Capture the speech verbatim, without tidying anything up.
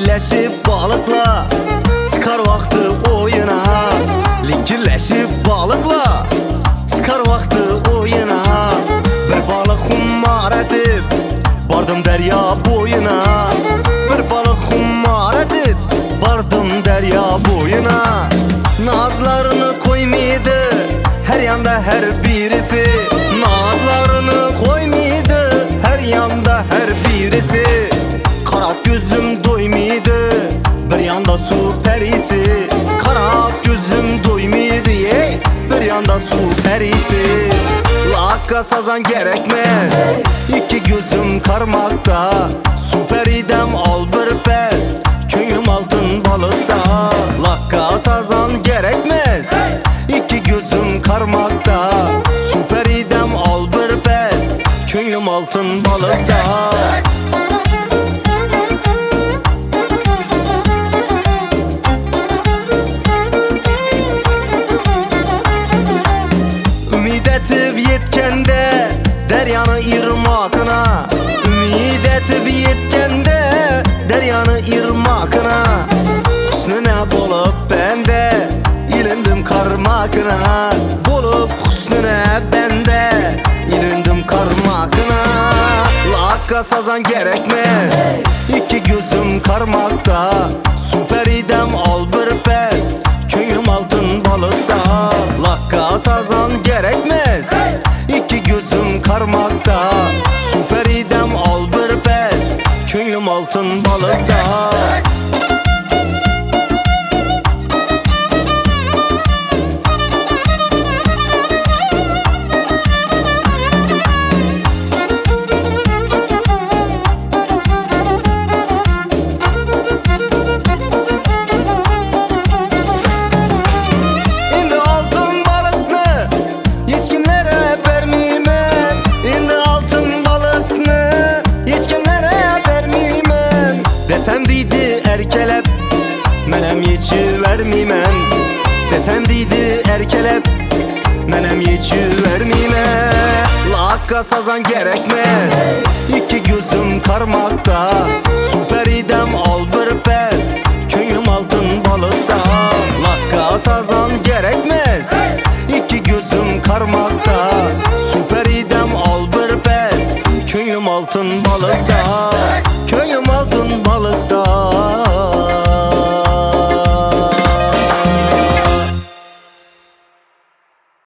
Likirleşip balıkla çıkar vakti oyuna. Likirleşip balıkla çıkar vakti oyuna. Bir balık hummar edip bardım derya boyuna. Bir balık hummar edip bardım derya boyuna. Nazlarını koymaydı her yanda her birisi. Nazlarını koymaydı her yanda her birisi. Karap gözüm doymaydı bir yanda su perisi. Karap gözüm doymaydı ye bir yanda su perisi. Lakka sazan gerekmez iki gözüm karmakta. Su peridem al bir pes könlüm altın balıkta. Lakka sazan gerekmez iki gözüm karmakta. Su peridem al bir pes könlüm altın balıkta. Yetkende deryanı irmakına. Ümid etip yetkende deryanı irmakına. Hüsnüne bolup bende ilindim karmakına. Bolup hüsnüne bende ilindim karmakına. Lakka sazan gerekmez iki gözüm karmakta. Su peridem al bir pes könlüm altın balıkta. Lakka sazan gerekmez iki gözüm karmakta. Su peridem al bir pes könlüm altın balıkta. Desem deydi erkelep menem yeçivermeymen. Desem deydi erkelep menem yeçivermeymen. Lakka sazan gerekmez iki gözüm karmakta. Su peridem